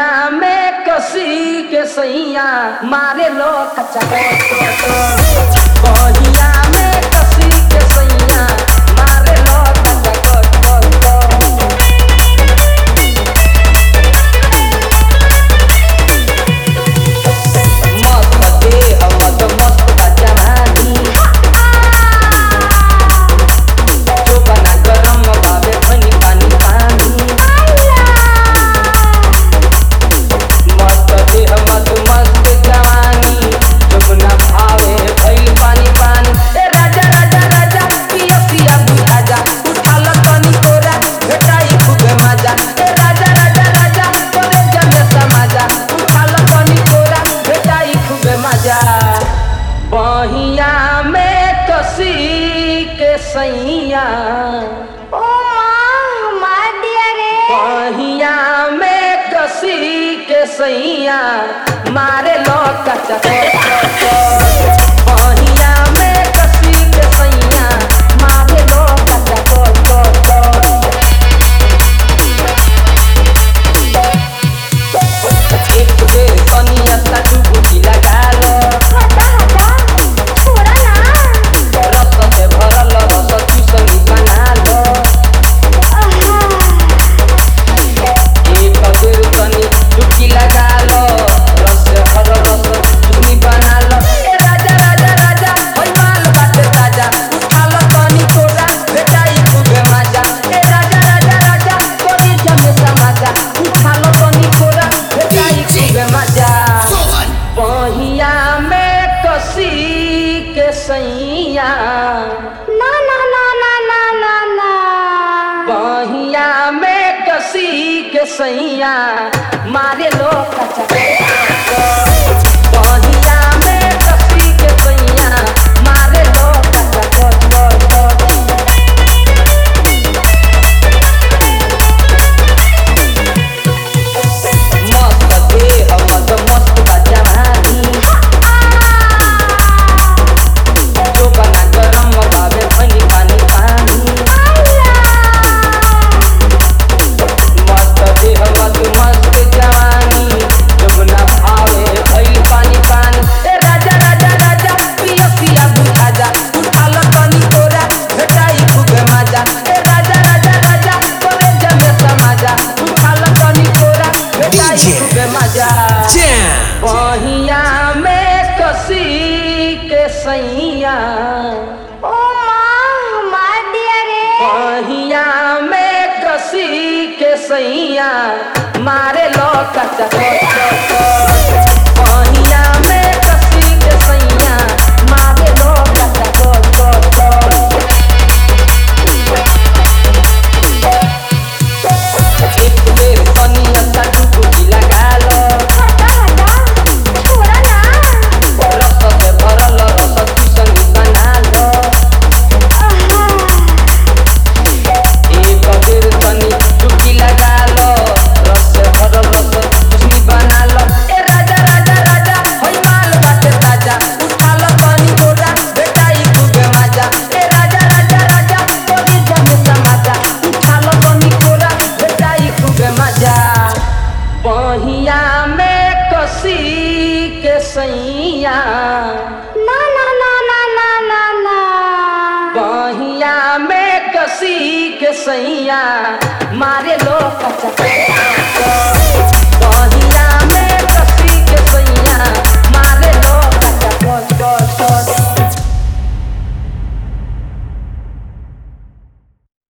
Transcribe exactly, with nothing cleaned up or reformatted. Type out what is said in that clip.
बहिया में कसी के सैया मारे लो कच्चा बहिया में कसी के सैया मारे लो कच्चा मस्त देह मत मस्त बच्चा भानी जो बना गरम बाबे पानी पानी पानी मस्त देह मत मस्त जवानी जुगना भावे भइल पानी पानी ए राजा राजा राजा पिया पिया बुझा जा उठा ल तनी तोरा भेटाई खूब मजा ए राजा राजा राजा तोरे जमे समाजा उठा ल तनी तोरा भेटाई खूब मजा बहिया में कसी के सैया ओ माँ मार दिया रे बहिया में कसी के सैया मारे लो कच्चा बहिया में कसी के सैया मारे लो कच्चा एक बेर कनिया सा डुबकी लगा लो हटा हटा छोड़ा ना रस से भरल रस चूसनी बना लो आहा एक बेर कनी डुबकी लगा लो रस से भरल रस चूसनी बना लो ए राजा राजा राजा होई माल बाटे ताजा उठा लो तनी तोरा भेटाई खूब मजा ए राजा राजा राजा तोरी जमे समाजा उठा लो तनी तोरा भेटाई खूब मजा बहिया में कसी के सैया ना ना ना ना ना ना ना बहिया में कसी के सैया मारे लो कच्चा बहिया में कसी के सैया मारे लो कच्चा मस्त देह मत मस्त बच्चा भानी जो बना गरम बाबे पानी पानी पानी मस्त देह मत मस्त जवानी जुगना भावे भइल पानी पानी ए राजा राजा राजा पिया पिया बुझा जा उठा ल तनी तोरा भेटाई खूब मजा ए राजा राजा राजा तोरे जमे समाजा उठा ल तनी तोरा भेटाई खूब मजा बहिया में कसी के सैया ओ माँ मार दिया रे बहिया में कसी के सैया मारे लो कच्चा बहिया में कसी के सैया मारे लो कच्चा एक बेर कनिया सा डुबकी लगा लो हटा हटा छोड़ा ना रस से भरल रस चूसनी बना लो आहा एक बेर कनी डुबकी लगा लो रस से भरल रस चूसनी बना लो ए राजा राजा राजा होई माल बाटे ताजा उठा लो तनी तोरा भेटाई खूब मजा ए राजा राजा राजा तोरी जमे समाजा उठा लो तनी तोरा भेटाई खूब मजा बहिया में कसी के सैया ना ना ना ना ना ना ना बहिया में कसी के सैया मारे लो कच्चा